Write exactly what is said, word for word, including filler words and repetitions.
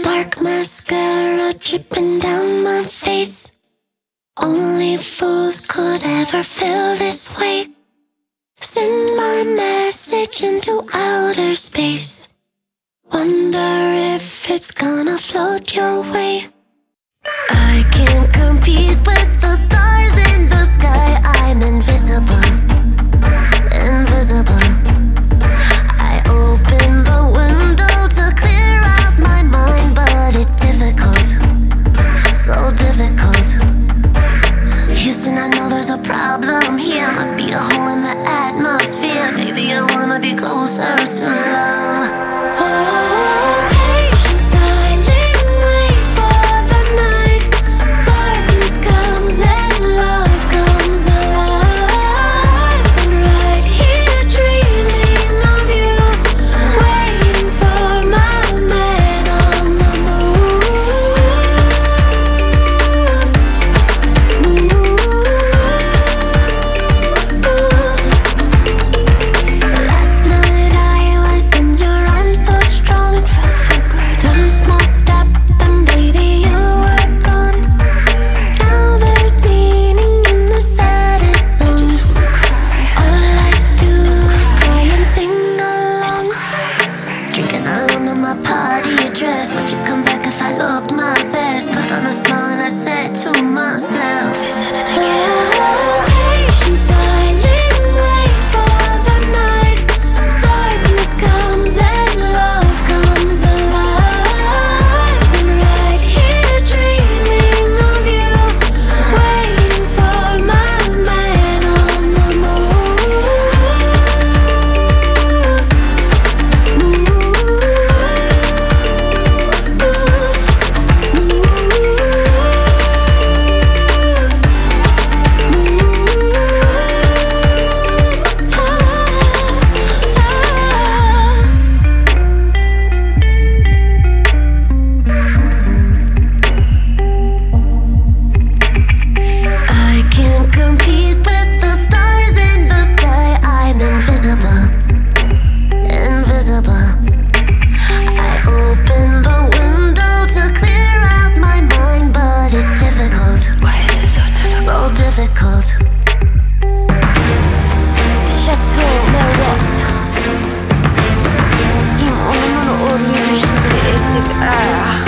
Dark mascara dripping down my face. Only fools could ever feel this way. Send my message into outer space. Wonder if it's gonna float your way. I can't compete with the stars in the sky. I'm invisible, invisible. I open the window to clear out my mind, but it's difficult, so difficult. Houston, I know there's a problem here. Must be a hole in the atmosphere. Baby, I wanna be closer to love. Oh, patience, darling, wait for the night. Darkness comes and love comes alive. I'm right here dreaming of you, waiting for my man on the moon. Last night I was in your arms so strong. One small step and baby you were gone. Now there's meaning in the saddest songs. All I do is cry and sing along. Drinking alone in my party dress. Would you come back if I look my best? Put on a smile and I said to myself, oh, patience, darling, wait for the night. Darkness comes and love comes alive. I'm right here dreaming of you, waiting for my man on the moon. I can't compete with the stars in the sky. I'm invisible, invisible. I open the window to clear out my mind, but it's difficult, Why is it so difficult? so difficult. Chateau Marot. این اون رو اولویش میره استفاده